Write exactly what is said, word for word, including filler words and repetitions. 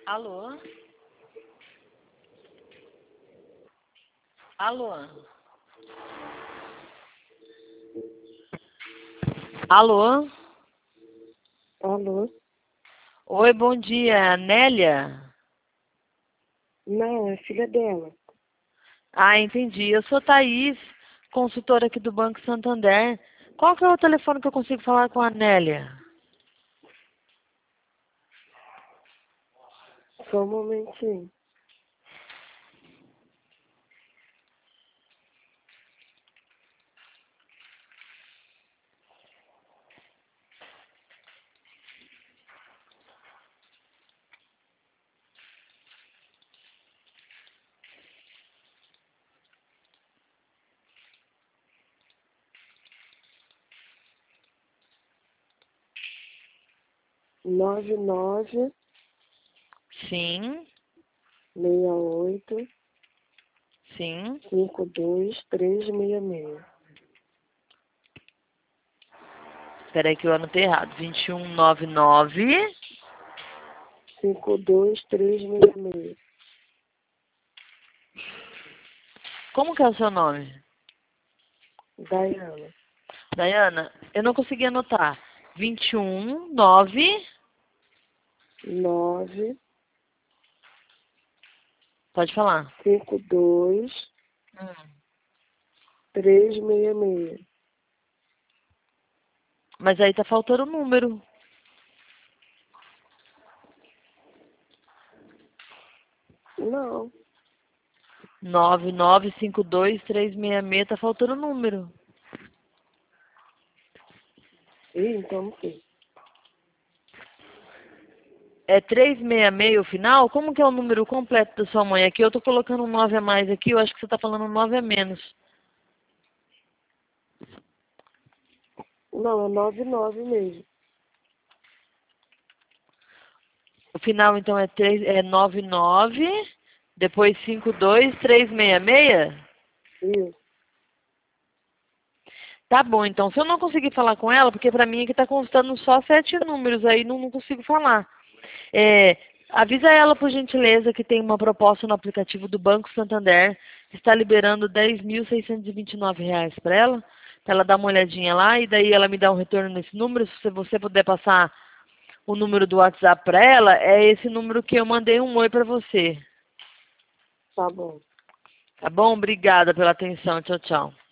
Alô? Alô? Alô? Alô? Oi, bom dia, Nélia? Não, é filha dela. Ah, entendi. Eu sou Thaís, consultora aqui do Banco Santander. Qual que é o telefone que eu consigo falar com a Nélia? Só um momentinho. Nove nove Sim, seis oito sim. cinco dois três seis seis. Espera aí que eu anotei errado. vinte e um noventa e nove. Cinco dois três seis seis. Como que é o seu nome? Daiana. Daiana, eu não consegui anotar. vinte e um nove. Nove Pode falar. cinco dois Hum. três seis seis. Mas aí tá faltando o número. Não. nove nove cinco dois três seis seis, tá faltando o número. Ih, então não sei. É três seis seis o final? Como que é o número completo da sua mãe? Aqui eu tô colocando um nove a mais aqui, eu acho que você tá falando um nove a menos. Não, é nove nove mesmo. O final então é, três, é nove nove, depois cinco dois três seis seis? Isso. Tá bom, então. Se eu não conseguir falar com ela, porque pra mim aqui tá constando só sete números, aí não, não consigo falar. É, avisa ela, por gentileza, que tem uma proposta no aplicativo do Banco Santander, que está liberando dez mil seiscentos e vinte e nove reais para ela, para ela dar uma olhadinha lá, e daí ela me dá um retorno nesse número. Se você puder passar o número do WhatsApp para ela, é esse número que eu mandei um oi para você. Tá bom. Tá bom? Obrigada pela atenção. Tchau, tchau.